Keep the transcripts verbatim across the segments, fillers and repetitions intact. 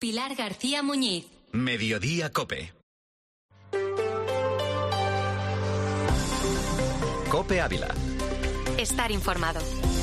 Pilar García Muñiz. Mediodía COPE. COPE Ávila. Estar informado.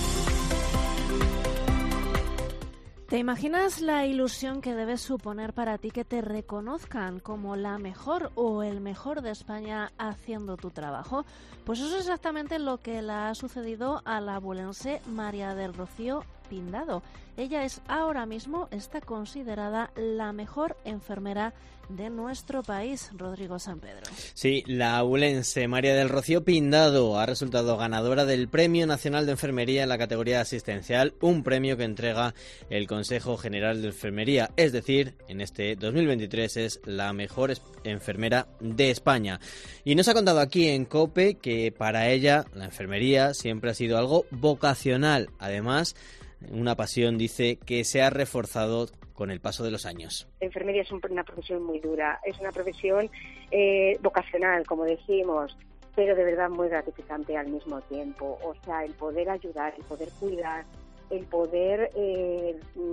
¿Te imaginas la ilusión que debe suponer para ti que te reconozcan como la mejor o el mejor de España haciendo tu trabajo? Pues eso es exactamente lo que le ha sucedido a la abulense María del Rocío Pindado. Ella es ahora mismo, está considerada la mejor enfermera de nuestro país, Rodrigo San Pedro. Sí, la abulense María del Rocío Pindado ha resultado ganadora del Premio Nacional de Enfermería en la categoría asistencial, un premio que entrega el Consejo General de Enfermería, es decir, en este dos mil veintitrés es la mejor enfermera de España. Y nos ha contado aquí en COPE que para ella la enfermería siempre ha sido algo vocacional, además una pasión, dice, que se ha reforzado con el paso de los años. La enfermería es una profesión muy dura, es una profesión eh, vocacional, como decimos, pero de verdad muy gratificante al mismo tiempo. O sea, el poder ayudar, el poder cuidar, el poder eh,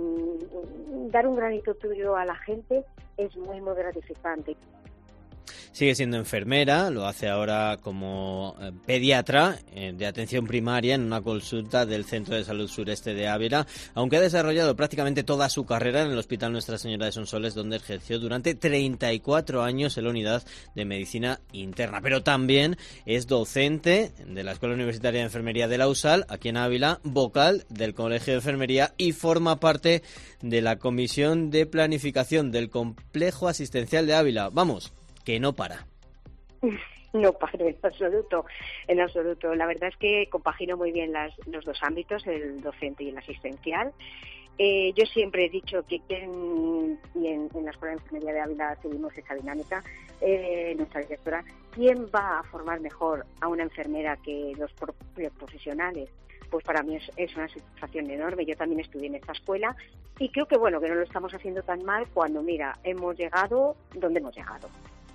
dar un granito tuyo a la gente es muy, muy gratificante. Sigue siendo enfermera, lo hace ahora como pediatra eh, de atención primaria en una consulta del Centro de Salud Sureste de Ávila, aunque ha desarrollado prácticamente toda su carrera en el Hospital Nuestra Señora de Sonsoles, donde ejerció durante treinta y cuatro años en la unidad de medicina interna. Pero también es docente de la Escuela Universitaria de Enfermería de la U S A L, aquí en Ávila, vocal del Colegio de Enfermería y forma parte de la Comisión de Planificación del Complejo Asistencial de Ávila. Vamos, que no para. No paro, en absoluto, en absoluto. La verdad es que compagino muy bien las, los dos ámbitos, el docente y el asistencial. Eh, yo siempre he dicho que en, y en, en la Escuela de Enfermería de Ávila seguimos esa dinámica, eh, nuestra directora, ¿quién va a formar mejor a una enfermera que los propios profesionales? Pues para mí es, es una satisfacción enorme. Yo también estudié en esta escuela y creo que bueno que no lo estamos haciendo tan mal cuando, mira, hemos llegado donde hemos llegado.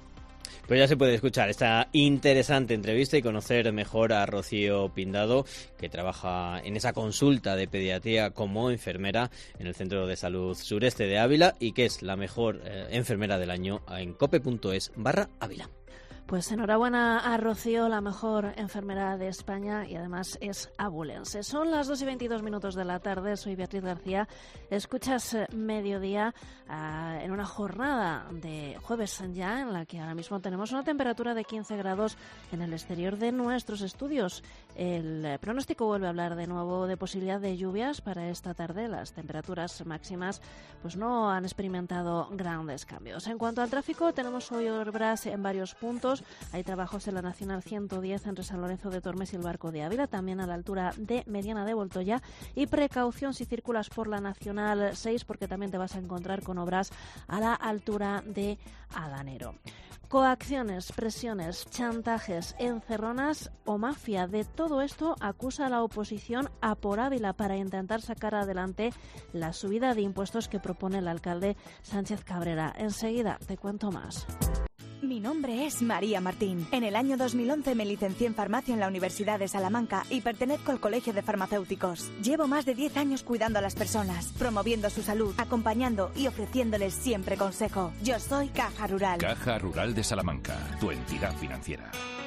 Pues ya se puede escuchar esta interesante entrevista y conocer mejor a Rocío Pindado, que trabaja en esa consulta de pediatría como enfermera en el Centro de Salud Sureste de Ávila y que es la mejor eh, enfermera del año en cope.es barra Ávila. Pues enhorabuena a Rocío, la mejor enfermera de España y además es abulense. Son las dos y veintidós minutos de la tarde, soy Beatriz García. Escuchas Mediodía uh, en una jornada de jueves ya, en la que ahora mismo tenemos una temperatura de quince grados en el exterior de nuestros estudios. El pronóstico vuelve a hablar de nuevo de posibilidad de lluvias para esta tarde. Las temperaturas máximas pues no han experimentado grandes cambios. En cuanto al tráfico, tenemos hoy obras en varios puntos. Hay trabajos en la Nacional ciento diez entre San Lorenzo de Tormes y el Barco de Ávila, también a la altura de Mediana de Voltoya. Y precaución si circulas por la Nacional seis, porque también te vas a encontrar con obras a la altura de Adanero. Coacciones, presiones, chantajes, encerronas o mafia. De todo esto acusa a la oposición a por Ávila para intentar sacar adelante la subida de impuestos que propone el alcalde Sánchez Cabrera. Enseguida te cuento más. Mi nombre es María Martín. En el año dos mil once me licencié en farmacia en la Universidad de Salamanca y pertenezco al Colegio de Farmacéuticos. Llevo más de diez años cuidando a las personas, promoviendo su salud, acompañando y ofreciéndoles siempre consejo. Yo soy Caja Rural. Caja Rural de Salamanca, tu entidad financiera.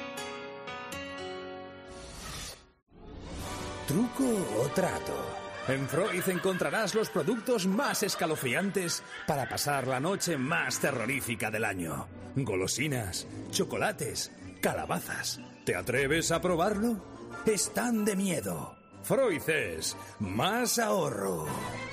¿Truco o trato? En Freud encontrarás los productos más escalofriantes para pasar la noche más terrorífica del año. Golosinas, chocolates, calabazas. ¿Te atreves a probarlo? Están de miedo. Freud es más ahorro.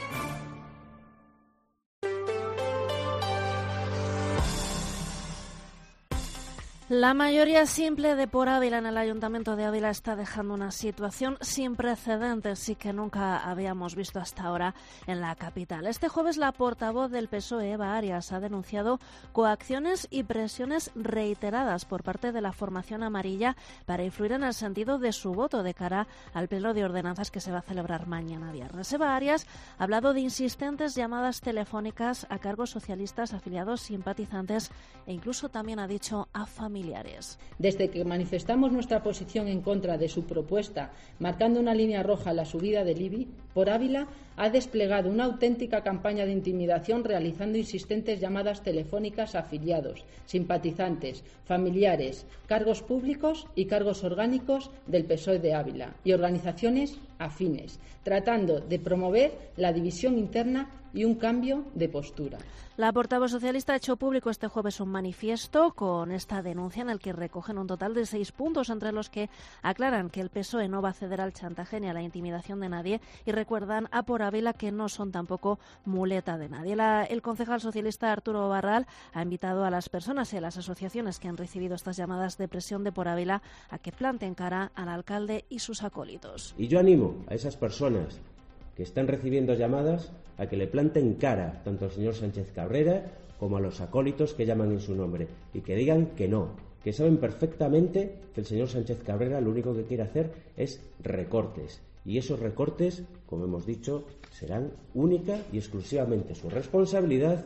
La mayoría simple de por Ávila en el Ayuntamiento de Ávila está dejando una situación sin precedentes y que nunca habíamos visto hasta ahora en la capital. Este jueves la portavoz del P S O E, Eva Arias, ha denunciado coacciones y presiones reiteradas por parte de la formación amarilla para influir en el sentido de su voto de cara al pleno de ordenanzas que se va a celebrar mañana viernes. Eva Arias ha hablado de insistentes llamadas telefónicas a cargos socialistas, afiliados, simpatizantes e incluso también ha dicho a familiares. familiares. Desde que manifestamos nuestra posición en contra de su propuesta, marcando una línea roja en la subida del I B I, por Ávila ha desplegado una auténtica campaña de intimidación realizando insistentes llamadas telefónicas a afiliados, simpatizantes, familiares, cargos públicos y cargos orgánicos del P S O E de Ávila y organizaciones afines, tratando de promover la división interna y un cambio de postura. La portavoz socialista ha hecho público este jueves un manifiesto con esta denuncia en el que recogen un total de seis puntos, entre los que aclaran que el P S O E no va a ceder al chantaje ni a la intimidación de nadie y recuerdan a Por Ávila que no son tampoco muleta de nadie. La, el concejal socialista Arturo Barral ha invitado a las personas y a las asociaciones que han recibido estas llamadas de presión de Por Ávila a que planten cara al alcalde y sus acólitos. Y yo animo a esas personas que están recibiendo llamadas a que le planten cara tanto al señor Sánchez Cabrera como a los acólitos que llaman en su nombre y que digan que no, que saben perfectamente que el señor Sánchez Cabrera lo único que quiere hacer es recortes y esos recortes, como hemos dicho, serán única y exclusivamente su responsabilidad.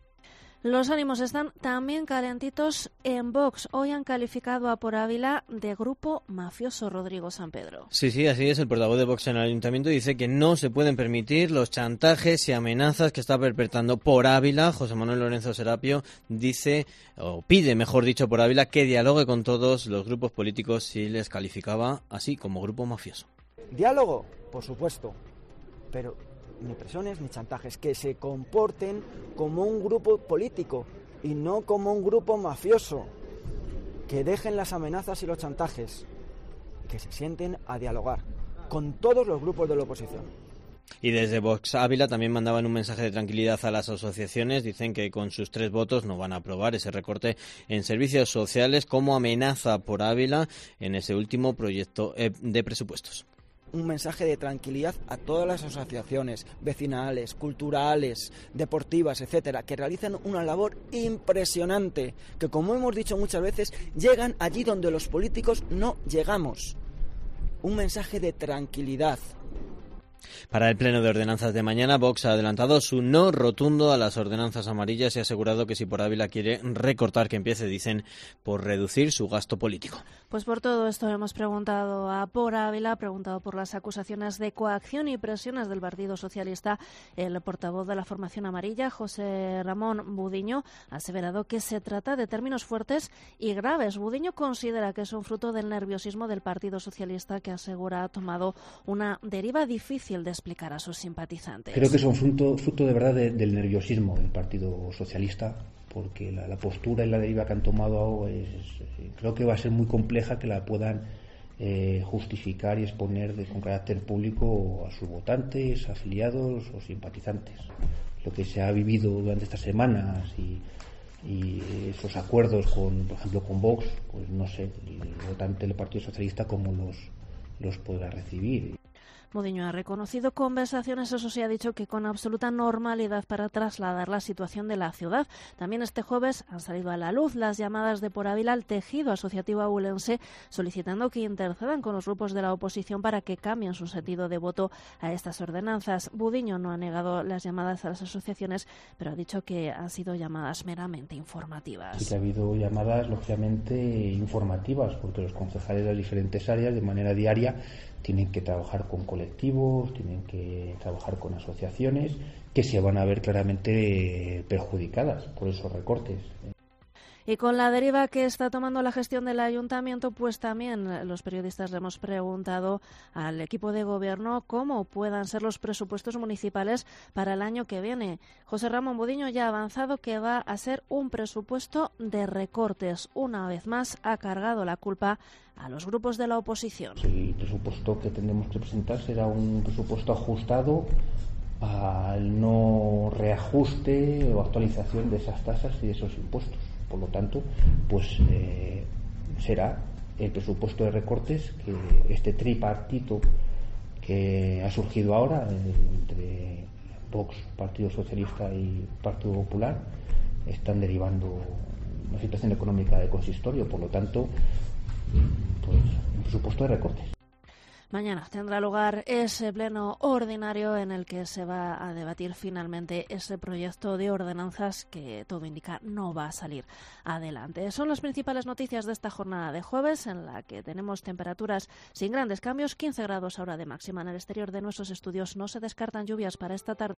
Los ánimos están también calentitos en Vox. Hoy han calificado a Por Ávila de grupo mafioso. Rodrigo Sampedro. Sí, sí, así es. El portavoz de Vox en el Ayuntamiento dice que no se pueden permitir los chantajes y amenazas que está perpetrando Por Ávila. José Manuel Lorenzo Serapio dice, o pide, mejor dicho, Por Ávila que dialogue con todos los grupos políticos si les calificaba así como grupo mafioso. Diálogo, por supuesto, pero ni presiones ni chantajes, que se comporten como un grupo político y no como un grupo mafioso, que dejen las amenazas y los chantajes, que se sienten a dialogar con todos los grupos de la oposición. Y desde Vox Ávila también mandaban un mensaje de tranquilidad a las asociaciones. Dicen que con sus tres votos no van a aprobar ese recorte en servicios sociales como amenaza Por Ávila en ese último proyecto de presupuestos. Un mensaje de tranquilidad a todas las asociaciones vecinales, culturales, deportivas, etcétera, que realizan una labor impresionante, que como hemos dicho muchas veces, llegan allí donde los políticos no llegamos. Un mensaje de tranquilidad. Para el pleno de ordenanzas de mañana, Vox ha adelantado su no rotundo a las ordenanzas amarillas y ha asegurado que si Por Ávila quiere recortar, que empiece, dicen, por reducir su gasto político. Pues por todo esto hemos preguntado a Por Ávila, preguntado por las acusaciones de coacción y presiones del Partido Socialista. El portavoz de la formación amarilla, José Ramón Budiño, ha aseverado que se trata de términos fuertes y graves. Budiño considera que es un fruto del nerviosismo del Partido Socialista, que asegura ha tomado una deriva difícil de explicar a sus simpatizantes. Creo que son fruto, fruto de verdad de, del nerviosismo del Partido Socialista, porque la, la postura y la deriva que han tomado es, creo que va a ser muy compleja que la puedan eh, justificar y exponer de, con carácter público a sus votantes, afiliados o simpatizantes. Lo que se ha vivido durante estas semanas y, y esos acuerdos con, por ejemplo, con Vox, pues no sé, el votante del Partido Socialista cómo los, los podrá recibir. Budiño ha reconocido conversaciones, eso sí, ha dicho que con absoluta normalidad para trasladar la situación de la ciudad. También este jueves han salido a la luz las llamadas de Por Ávila al tejido asociativo abulense solicitando que intercedan con los grupos de la oposición para que cambien su sentido de voto a estas ordenanzas. Budiño no ha negado las llamadas a las asociaciones, pero ha dicho que han sido llamadas meramente informativas. Sí que ha habido llamadas, lógicamente, informativas, porque los concejales de las diferentes áreas, de manera diaria, tienen que trabajar con colectivos, tienen que trabajar con asociaciones que se van a ver claramente perjudicadas por esos recortes. Y con la deriva que está tomando la gestión del ayuntamiento, pues también los periodistas le hemos preguntado al equipo de gobierno cómo puedan ser los presupuestos municipales para el año que viene. José Ramón Budiño ya ha avanzado que va a ser un presupuesto de recortes. Una vez más ha cargado la culpa a los grupos de la oposición. El presupuesto que tendremos que presentar será un presupuesto ajustado al no reajuste o actualización de esas tasas y de esos impuestos. Por lo tanto, pues eh, será el presupuesto de recortes que este tripartito que ha surgido ahora eh, entre Vox, Partido Socialista y Partido Popular están derivando una situación económica de consistorio. Por lo tanto, pues un presupuesto de recortes. Mañana tendrá lugar ese pleno ordinario en el que se va a debatir finalmente ese proyecto de ordenanzas que todo indica no va a salir adelante. Son las principales noticias de esta jornada de jueves, en la que tenemos temperaturas sin grandes cambios, quince grados ahora de máxima. En el exterior de nuestros estudios no se descartan lluvias para esta tarde.